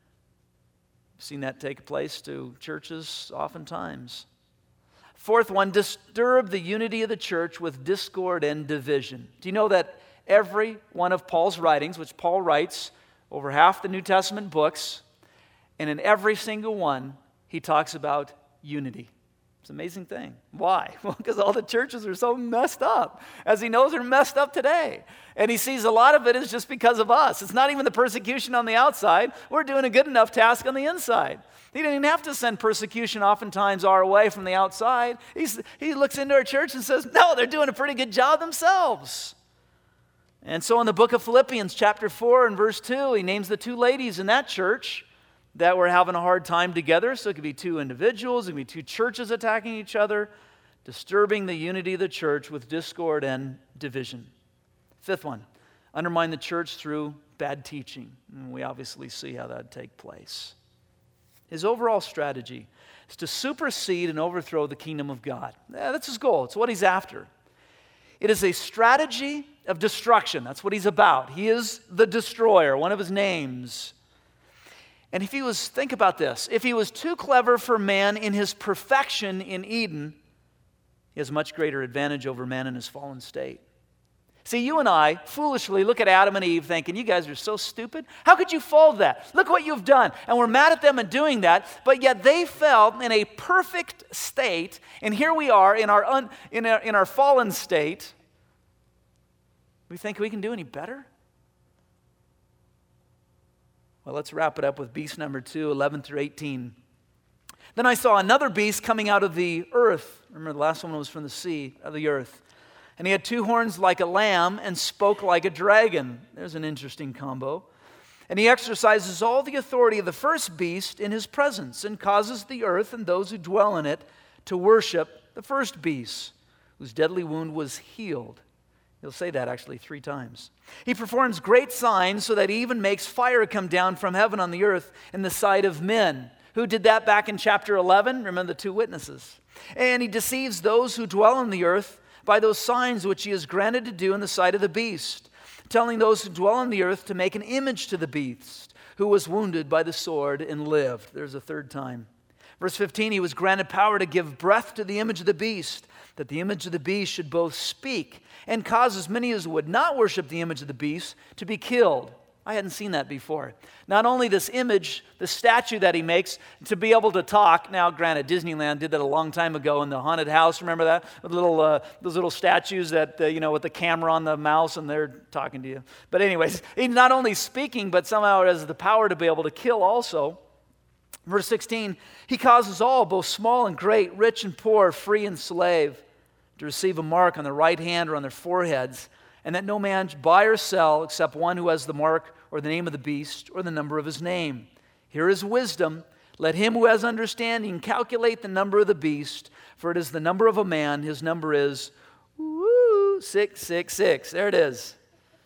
Speaker 1: seen that take place to churches oftentimes. Fourth one, disturb the unity of the church with discord and division. Do you know that every one of Paul's writings, which Paul writes over half the New Testament books, and in every single one, he talks about unity. It's an amazing thing. Why? Well, because all the churches are so messed up, as he knows they're messed up today. And he sees a lot of it is just because of us. It's not even the persecution on the outside. We're doing a good enough task on the inside. He didn't even have to send persecution oftentimes our way from the outside. He's, he looks into our church and says, no, they're doing a pretty good job themselves. And so in the book of Philippians, chapter four and verse two, he names the two ladies in that church that were having a hard time together. So it could be two individuals, it could be two churches attacking each other, disturbing the unity of the church with discord and division. Fifth one, undermine the church through bad teaching. And we obviously see how that would take place. His overall strategy is to supersede and overthrow the kingdom of God. Yeah, that's his goal. It's what he's after. It is a strategy of destruction. That's what he's about. He is the destroyer, one of his names. And if he was, think about this, if he was too clever for man in his perfection in Eden, he has much greater advantage over man in his fallen state. See, you and I foolishly look at Adam and Eve thinking, you guys are so stupid. How could you fold that? Look what you've done. And we're mad at them in doing that, but yet they fell in a perfect state, and here we are in our, un, in our, in our fallen state. We think we can do any better? Well, let's wrap it up with beast number two, eleven through eighteen. Then I saw another beast coming out of the earth. Remember, the last one was from the sea, of the earth. And he had two horns like a lamb and spoke like a dragon. There's an interesting combo. And he exercises all the authority of the first beast in his presence and causes the earth and those who dwell in it to worship the first beast, whose deadly wound was healed. He'll say that actually three times. He performs great signs so that he even makes fire come down from heaven on the earth in the sight of men. Who did that back in chapter eleven? Remember the two witnesses. And he deceives those who dwell on the earth by those signs which he is granted to do in the sight of the beast, telling those who dwell on the earth to make an image to the beast, who was wounded by the sword and lived. There's a third time. Verse fifteen, he was granted power to give breath to the image of the beast, that the image of the beast should both speak and cause as many as would not worship the image of the beast to be killed. I hadn't seen that before. Not only this image, the statue that he makes, to be able to talk. Now, granted, Disneyland did that a long time ago in the haunted house. Remember that? With little, uh, those little statues that, uh, you know, with the camera on the mouse and they're talking to you. But anyways, he's not only speaking, but somehow has the power to be able to kill also. Verse sixteen, he causes all, both small and great, rich and poor, free and slave, to receive a mark on their right hand or on their foreheads, and that no man buy or sell except one who has the mark or the name of the beast or the number of his name. Here is wisdom. Let him who has understanding calculate the number of the beast, for it is the number of a man. His number is woo, six six six. There it is.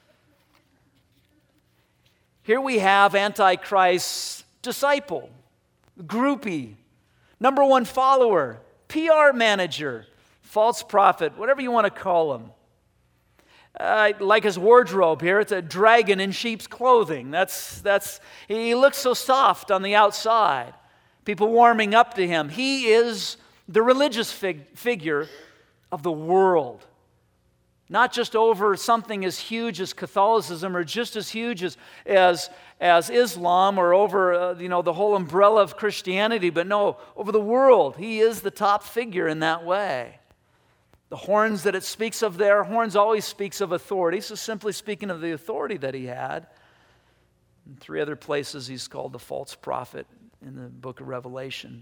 Speaker 1: Here we have Antichrist's disciple, groupie, number one follower, P R manager, false prophet, whatever you want to call him. Uh, like his wardrobe here, it's a dragon in sheep's clothing. That's, that's, he looks so soft on the outside. People warming up to him. He is the religious fig- figure of the world. Not just over something as huge as Catholicism or just as huge as, as, as Islam or over uh, you know, the whole umbrella of Christianity, but no, over the world. He is the top figure in that way. The horns that it speaks of there, horns always speaks of authority, so simply speaking of the authority that he had. In three other places he's called the false prophet in the book of Revelation.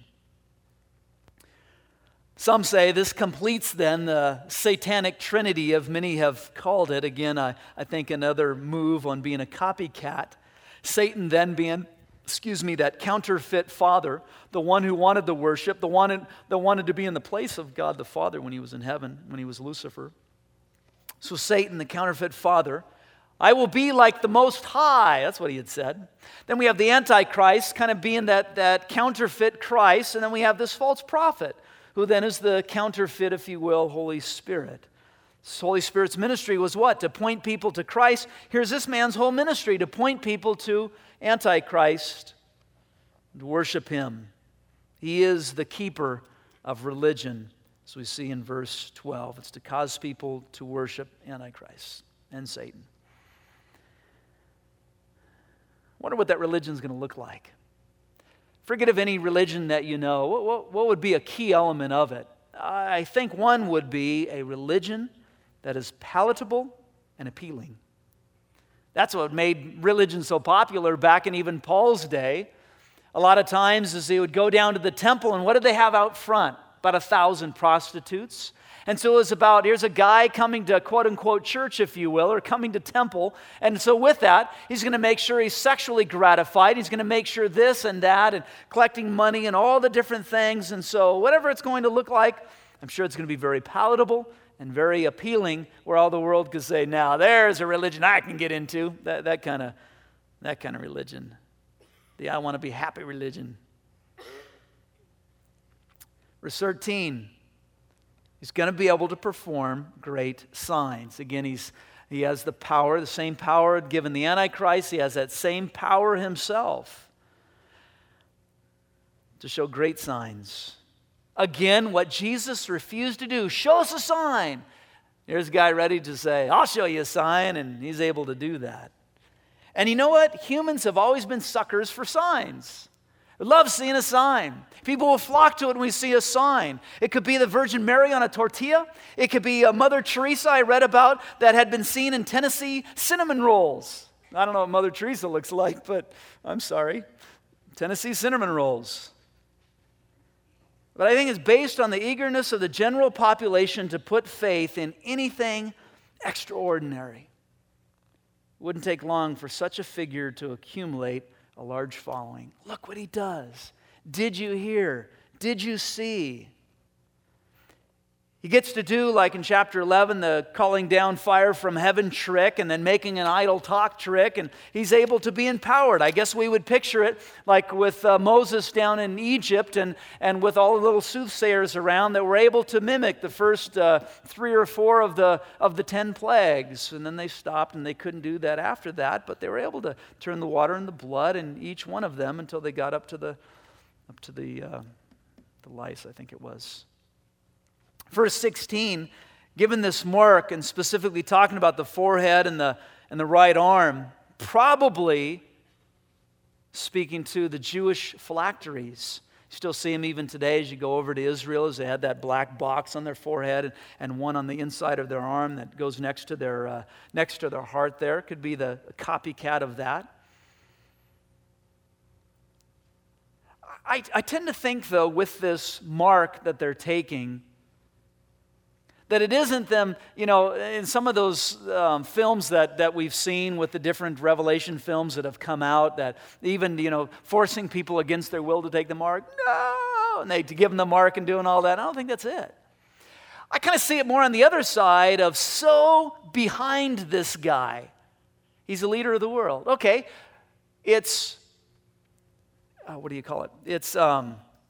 Speaker 1: Some say this completes then the satanic trinity, of many have called it. Again, I, I think another move on being a copycat. Satan then being, excuse me, that counterfeit father, the one who wanted the worship, the one that wanted to be in the place of God the Father when he was in heaven, when he was Lucifer. So Satan, the counterfeit father, I will be like the Most High. That's what he had said. Then we have the Antichrist kind of being that, that counterfeit Christ. And then we have this false prophet, who then is the counterfeit, if you will, Holy Spirit. This Holy Spirit's ministry was what? To point people to Christ. Here's this man's whole ministry, to point people to Antichrist, to worship him. He is the keeper of religion, as we see in verse twelve. It's to cause people to worship Antichrist and Satan. Wonder what that religion is going to look like. Forget of any religion that you know. What, what, what would be a key element of it? I think one would be a religion that is palatable and appealing. That's what made religion so popular back in even Paul's day. A lot of times as they would go down to the temple, and what did they have out front? About a thousand prostitutes. And so it was about, here's a guy coming to quote-unquote church, if you will, or coming to temple. And so with that, he's going to make sure he's sexually gratified. He's going to make sure this and that, and collecting money and all the different things. And so whatever it's going to look like, I'm sure it's going to be very palatable and very appealing, where all the world could say, now there's a religion I can get into. That, that kind of that kind of religion. The I want to be happy religion. Verse thirteen. He's going to be able to perform great signs. Again, he's, he has the power, the same power given the Antichrist. He has that same power himself to show great signs. Again, what Jesus refused to do, show us a sign. Here's a guy ready to say, I'll show you a sign, and he's able to do that. And you know what? Humans have always been suckers for signs. We love seeing a sign. People will flock to it when we see a sign. It could be the Virgin Mary on a tortilla. It could be a Mother Teresa I read about that had been seen in Tennessee cinnamon rolls. I don't know what Mother Teresa looks like, but I'm sorry. Tennessee cinnamon rolls. But I think it's based on the eagerness of the general population to put faith in anything extraordinary. It wouldn't take long for such a figure to accumulate a large following. Look what he does. Did you hear? Did you see? He gets to do, like in chapter eleven, the calling down fire from heaven trick, and then making an idle talk trick, and he's able to be empowered. I guess we would picture it like with uh, Moses down in Egypt, and, and with all the little soothsayers around that were able to mimic the first uh, three or four of the, of the ten plagues. And then they stopped, and they couldn't do that after that, but they were able to turn the water into blood in each one of them until they got up to the, up to the, uh, the lice, I think it was. Verse sixteen, given this mark, and specifically talking about the forehead and the, and the right arm, probably speaking to the Jewish phylacteries. You still see them even today as you go over to Israel, as they had that black box on their forehead and, and one on the inside of their arm that goes next to their, uh, next to their heart there. Could be the copycat of that. I, I tend to think, though, with this mark that they're taking, that it isn't them, you know, in some of those um, films that, that we've seen with the different Revelation films that have come out, that even, you know, forcing people against their will to take the mark, no, and they to give them the mark and doing all that. I don't think that's it. I kind of see it more on the other side of so behind this guy. He's the leader of the world. Okay, it's, uh, what do you call it? It's, um,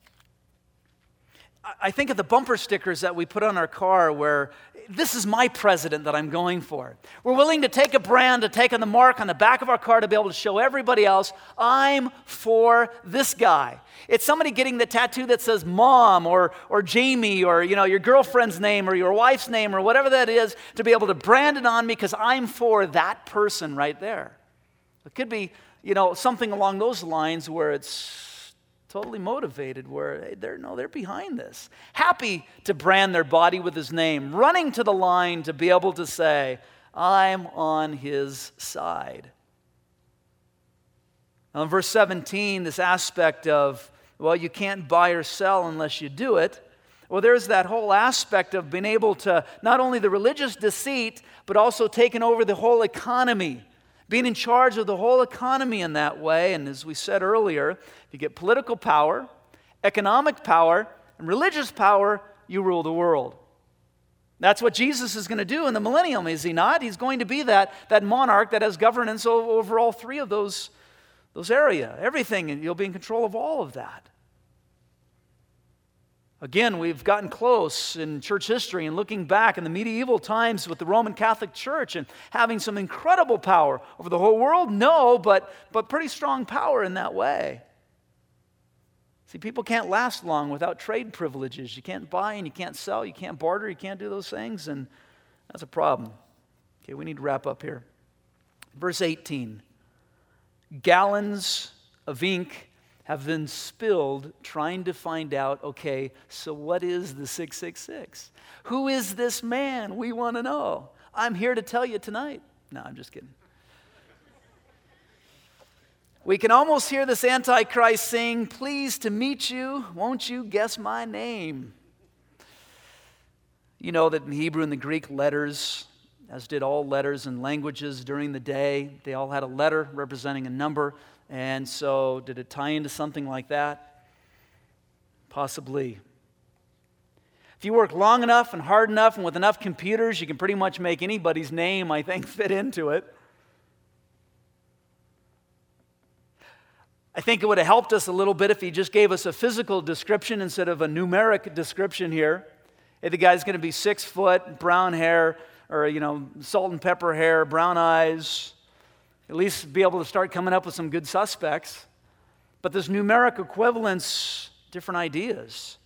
Speaker 1: I think of the bumper stickers that we put on our car where this is my president that I'm going for. We're willing to take a brand, to take on the mark on the back of our car to be able to show everybody else, I'm for this guy. It's somebody getting the tattoo that says mom or, or Jamie or, you know, your girlfriend's name or your wife's name or whatever that is, to be able to brand it on me because I'm for that person right there. It could be, you know, something along those lines where it's totally motivated, where they're no, they're behind this. Happy to brand their body with his name, running to the line to be able to say, I'm on his side. Now in verse seventeen, this aspect of, well, you can't buy or sell unless you do it. Well, there's that whole aspect of being able to, not only the religious deceit, but also taking over the whole economy. Being in charge of the whole economy in that way. And as we said earlier, if you get political power, economic power, and religious power, you rule the world. That's what Jesus is going to do in the millennium, is he not? He's going to be that, that monarch that has governance over all three of those, those areas. Everything, and you'll be in control of all of that. Again, we've gotten close in church history and looking back in the medieval times with the Roman Catholic Church and having some incredible power over the whole world. No, but, but pretty strong power in that way. See, people can't last long without trade privileges. You can't buy and you can't sell, you can't barter, you can't do those things, and that's a problem. Okay, we need to wrap up here. Verse eighteen. Gallons of ink have been spilled trying to find out, okay, so what is the six six six? Who is this man? We want to know. I'm here to tell you tonight. No, I'm just kidding. We can almost hear this Antichrist sing, pleased to meet you, won't you guess my name? You know that in Hebrew and the Greek letters, as did all letters and languages during the day, they all had a letter representing a number. And so did it tie into something like that? Possibly. If you work long enough and hard enough and with enough computers, you can pretty much make anybody's name, I think, fit into it. I think it would have helped us a little bit if he just gave us a physical description instead of a numeric description here. Hey, the guy's going to be six foot, brown hair, or, you know, salt and pepper hair, brown eyes. At least be able to start coming up with some good suspects. But this numeric equivalence, different ideas.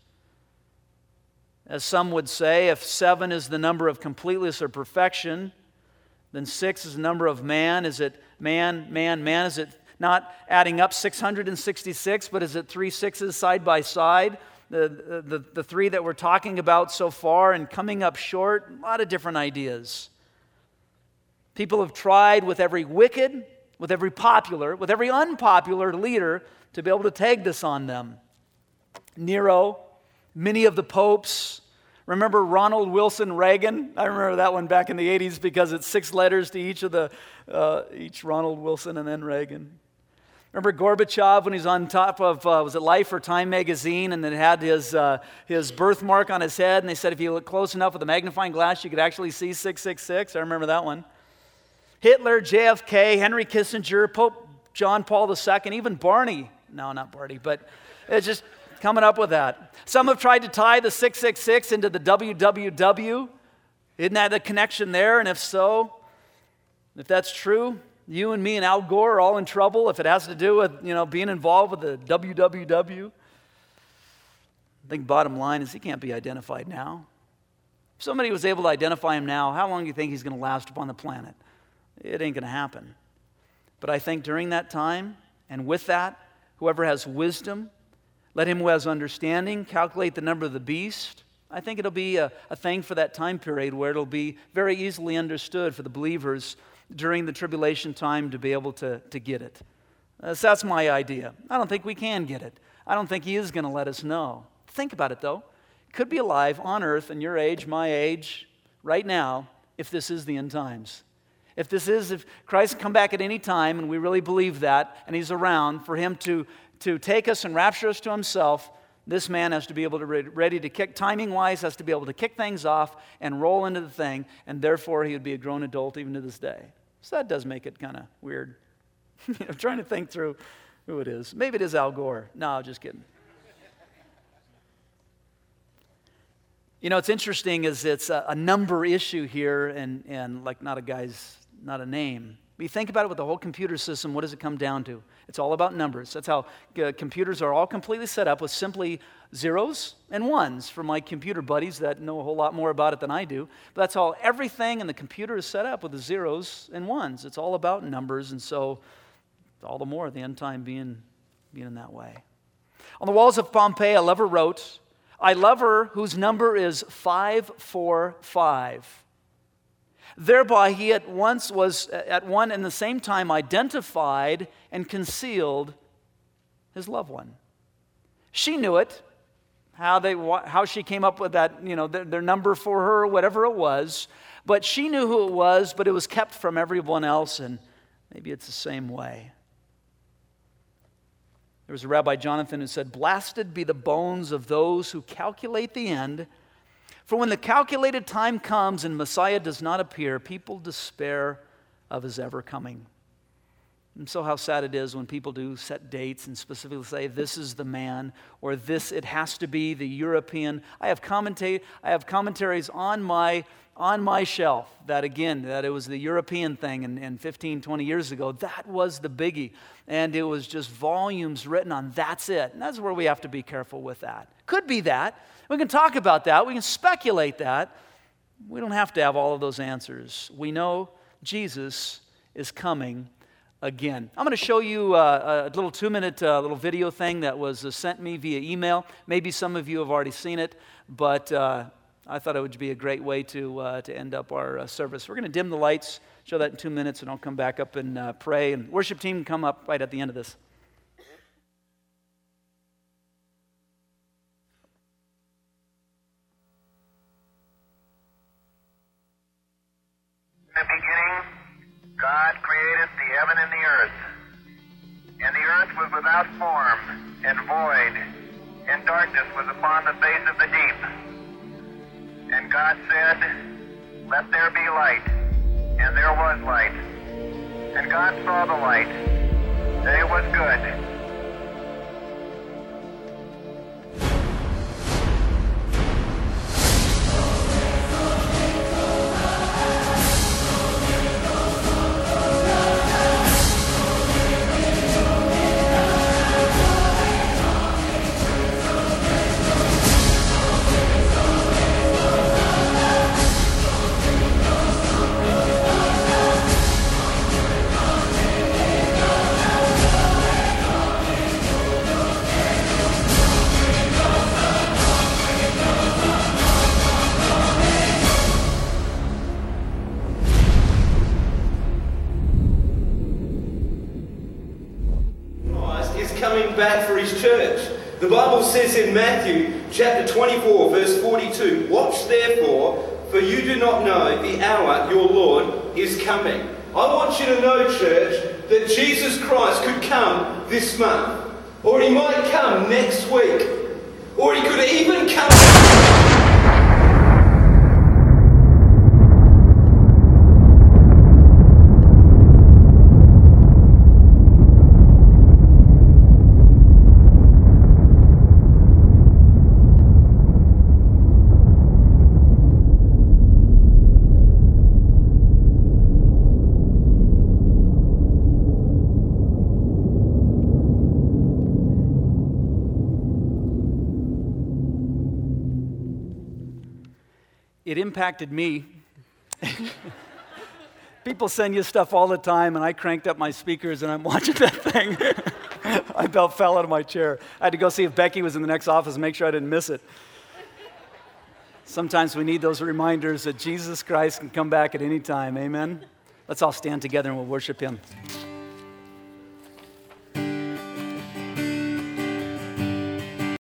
Speaker 1: As some would say, if seven is the number of completeness or perfection, then six is the number of man. Is it man, man, man? Is it not adding up six hundred sixty-six, but is it three sixes side by side? The, the, the three that we're talking about so far and coming up short, a lot of different ideas. People have tried with every wicked, with every popular, with every unpopular leader to be able to tag this on them. Nero, many of the popes. Remember Ronald Wilson Reagan? I remember that one back in the eighties because it's six letters to each of the, uh, each Ronald Wilson and then Reagan. Remember Gorbachev when he's on top of, uh, was it Life or Time magazine, and then had his uh, his birthmark on his head, and they said if you look close enough with a magnifying glass, you could actually see six six six. I remember that one. Hitler, J F K, Henry Kissinger, Pope John Paul the Second, even Barney. No, not Barney, but it's just coming up with that. Some have tried to tie the six six six into the W W W. Isn't that the connection there? And if so, if that's true, you and me and Al Gore are all in trouble if it has to do with, you know, being involved with the W W W. I think bottom line is he can't be identified now. If somebody was able to identify him now, how long do you think he's going to last upon the planet? It ain't going to happen. But I think during that time, and with that, whoever has wisdom, let him who has understanding calculate the number of the beast. I think it'll be a, a thing for that time period where it'll be very easily understood for the believers during the tribulation time to be able to, to get it. Uh, so that's my idea. I don't think we can get it. I don't think he is going to let us know. Think about it, though. Could be alive on earth in your age, my age, right now, if this is the end times. If this is, if Christ can come back at any time, and we really believe that, and he's around, for him to, to take us and rapture us to himself, this man has to be able to be ready to kick, timing-wise, has to be able to kick things off and roll into the thing, and therefore he would be a grown adult even to this day. So that does make it kind of weird. you know, trying to think through who it is. Maybe it is Al Gore. No, just kidding. You know, it's interesting is it's a, a number issue here, and, and like not a guy's, not a name. But you think about it with the whole computer system, what does it come down to? It's all about numbers. That's how uh, computers are all completely set up with simply zeros and ones for my computer buddies that know a whole lot more about it than I do. But that's how everything in the computer is set up with the zeros and ones. It's all about numbers, and so all the more the end time being, being in that way. On the walls of Pompeii, a lover wrote, I love her whose number is five four five. Thereby he at once was at one and the same time identified and concealed his loved one. She knew it, how they how she came up with that, you know, their, their number for her, whatever it was. But she knew who it was, but it was kept from everyone else, and maybe it's the same way. There was a Rabbi Jonathan who said, blasted be the bones of those who calculate the end, For when the calculated time comes and Messiah does not appear, people despair of his ever coming. And so how sad it is when people do set dates and specifically say, this is the man, or this, it has to be the European. I have commenta- I have commentaries on my on my shelf that, again, that it was the European thing and, and fifteen, twenty years ago. That was the biggie. And it was just volumes written on that's it. And that's where we have to be careful with that. Could be that. We can talk about that. We can speculate that. We don't have to have all of those answers. We know Jesus is coming again. I'm going to show you uh, a little two-minute uh, little video thing that was uh, sent me via email. Maybe some of you have already seen it, but uh, I thought it would be a great way to uh, to end up our uh, service. We're going to dim the lights, show that in two minutes, and I'll come back up and uh, pray. And worship team can come up right at the end of this.
Speaker 2: In the beginning, God created the heaven and the earth. And the earth was without form and void, and darkness was upon the face of the deep. And God said, let there be light. And there was light. And God saw the light, that it was good.
Speaker 3: Back for his church. The Bible says in Matthew chapter twenty-four verse forty-two, watch therefore, for you do not know the hour your Lord is coming. I want you to know, church, that Jesus Christ could come this month, or he might come next week, or he could even come
Speaker 1: It impacted me. People send you stuff all the time, and I cranked up my speakers, and I'm watching that thing. I about fell out of my chair. I had to go see if Becky was in the next office and make sure I didn't miss it. Sometimes we need those reminders that Jesus Christ can come back at any time. Amen? Let's all stand together and we'll worship him.